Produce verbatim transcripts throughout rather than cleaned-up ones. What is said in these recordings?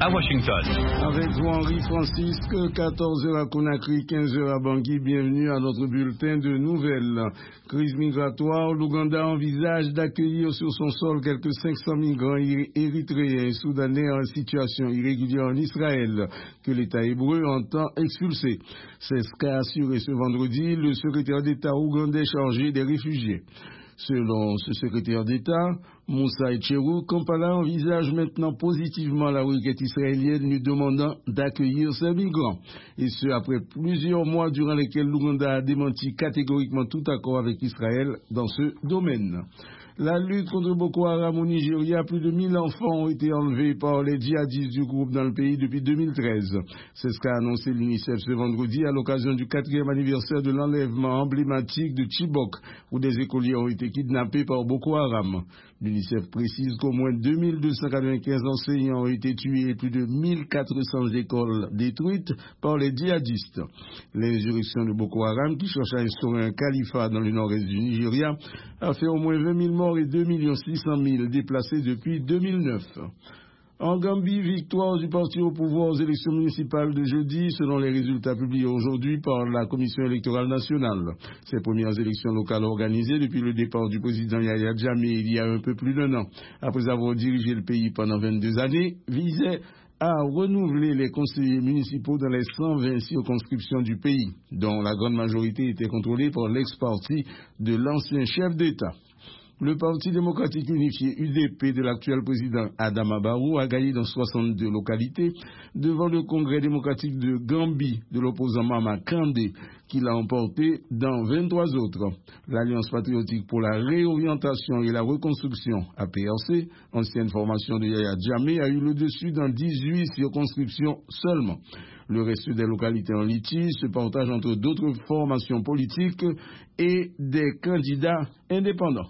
à Washington. Avec vous, Henri Francisque, quatorze heures à Conakry, quinze heures à Bangui. Bienvenue à notre bulletin de nouvelles. Crise migratoire, l'Ouganda envisage d'accueillir sur son sol quelques cinq cents migrants érythréens et soudanais en situation irrégulière en Israël, que l'État hébreu entend expulser. C'est ce qu'a assuré ce vendredi le secrétaire d'État ougandais chargé des réfugiés. Selon ce secrétaire d'État, Moussa Etcherou, Kampala envisage maintenant positivement la requête israélienne lui demandant d'accueillir ces migrants. Et ce, après plusieurs mois durant lesquels l'Ouganda a démenti catégoriquement tout accord avec Israël dans ce domaine. La lutte contre Boko Haram au Nigeria, plus de mille enfants ont été enlevés par les djihadistes du groupe dans le pays depuis deux mille treize. C'est ce qu'a annoncé l'UNICEF ce vendredi à l'occasion du quatrième anniversaire de l'enlèvement emblématique de Chibok, où des écoliers ont été kidnappés par Boko Haram. L'UNICEF précise qu'au moins deux mille deux cent quatre-vingt-quinze enseignants ont été tués et plus de mille quatre cents écoles détruites par les djihadistes. L'insurrection de Boko Haram, qui cherche à instaurer un califat dans le nord-est du Nigeria, a fait au moins vingt mille morts et deux millions six cent mille déplacés depuis deux mille neuf. En Gambie, victoire du parti au pouvoir aux élections municipales de jeudi, selon les résultats publiés aujourd'hui par la Commission électorale nationale. Ces premières élections locales organisées depuis le départ du président Yahya Jammeh il y a un peu plus d'un an, après avoir dirigé le pays pendant vingt-deux années, visaient à renouveler les conseillers municipaux dans les cent vingt circonscriptions du pays, dont la grande majorité était contrôlée par l'ex-parti de l'ancien chef d'État. Le Parti démocratique unifié U D P de l'actuel président Adama Barrow a gagné dans soixante-deux localités devant le Congrès démocratique de Gambie de l'opposant Mama Kandé, qui l'a emporté dans vingt-trois autres. L'Alliance patriotique pour la réorientation et la reconstruction, A P R C, ancienne formation de Yahya Jammeh, a eu le dessus dans dix-huit circonscriptions seulement. Le reste des localités en litige se partagent entre d'autres formations politiques et des candidats indépendants.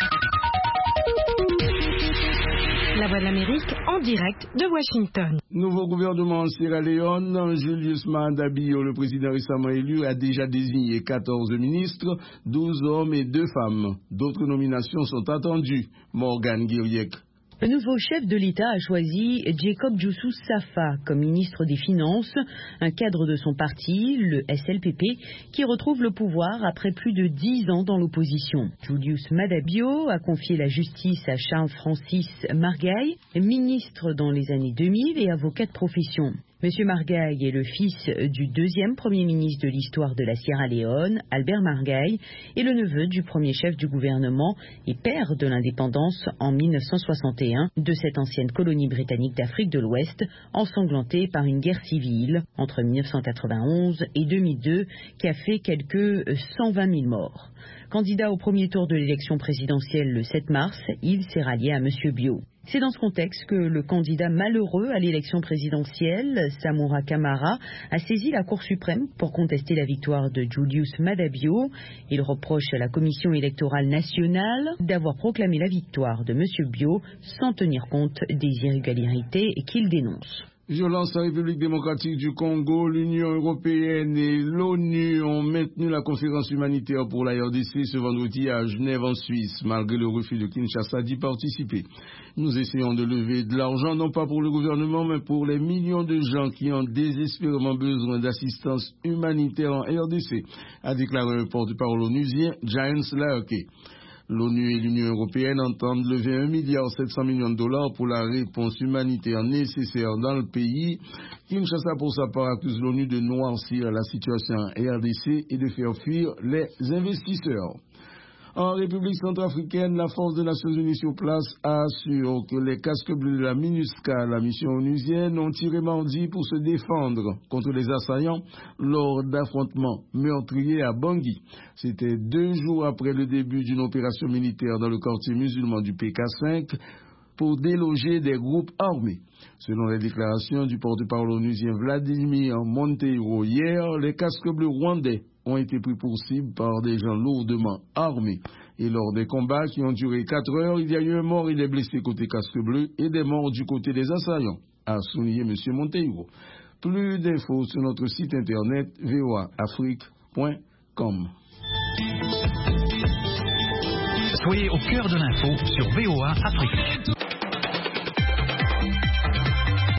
La Voix de l'Amérique en direct de Washington. Nouveau gouvernement en Sierra Leone, Julius Maada Bio, le président récemment élu, a déjà désigné quatorze ministres, douze hommes et deux femmes. D'autres nominations sont attendues. Morgan Guiriec. Le nouveau chef de l'État a choisi Jacob Youssou Safa comme ministre des Finances, un cadre de son parti, le S L P P, qui retrouve le pouvoir après plus de dix ans dans l'opposition. Julius Maada Bio a confié la justice à Charles-Francis Margaille, ministre dans les années deux mille et avocat de profession. Monsieur Margaille est le fils du deuxième premier ministre de l'histoire de la Sierra Leone, Albert Margaille, et le neveu du premier chef du gouvernement et père de l'indépendance en mille neuf cent soixante et un de cette ancienne colonie britannique d'Afrique de l'Ouest, ensanglantée par une guerre civile entre mille neuf cent quatre-vingt-onze et deux mille deux qui a fait quelques cent vingt mille morts. Candidat au premier tour de l'élection présidentielle le sept mars, il s'est rallié à Monsieur Bio. C'est dans ce contexte que le candidat malheureux à l'élection présidentielle, Samora Kamara, a saisi la Cour suprême pour contester la victoire de Julius Maada Bio. Il reproche à la Commission électorale nationale d'avoir proclamé la victoire de M. Bio sans tenir compte des irrégularités qu'il dénonce. Violence en République démocratique du Congo, l'Union européenne et l'ONU ont maintenu la conférence humanitaire pour la R D C ce vendredi à Genève en Suisse, malgré le refus de Kinshasa d'y participer. Nous essayons de lever de l'argent, non pas pour le gouvernement, mais pour les millions de gens qui ont désespérément besoin d'assistance humanitaire en R D C, a déclaré le porte-parole onusien, James Laerke. L'ONU et l'Union européenne entendent lever un milliard sept cents millions de dollars pour la réponse humanitaire nécessaire dans le pays. Kinshasa, pour sa part, accuse l'ONU de noircir la situation en R D C et de faire fuir les investisseurs. En République centrafricaine, la force des Nations Unies sur place assure que les casques bleus de la MINUSCA, la mission onusienne, ont tiré mardi pour se défendre contre les assaillants lors d'affrontements meurtriers à Bangui. C'était deux jours après le début d'une opération militaire dans le quartier musulman du P K cinq pour déloger des groupes armés. Selon les déclarations du porte-parole onusien Vladimir Monteiro hier, les casques bleus rwandais ont été pris pour cible par des gens lourdement armés. Et lors des combats qui ont duré quatre heures, il y a eu un mort et des blessés côté casque bleu et des morts du côté des assaillants, a souligné M. Monteiro. Plus d'infos sur notre site internet v o a afrique point com. Soyez au cœur de l'info sur V O A Afrique.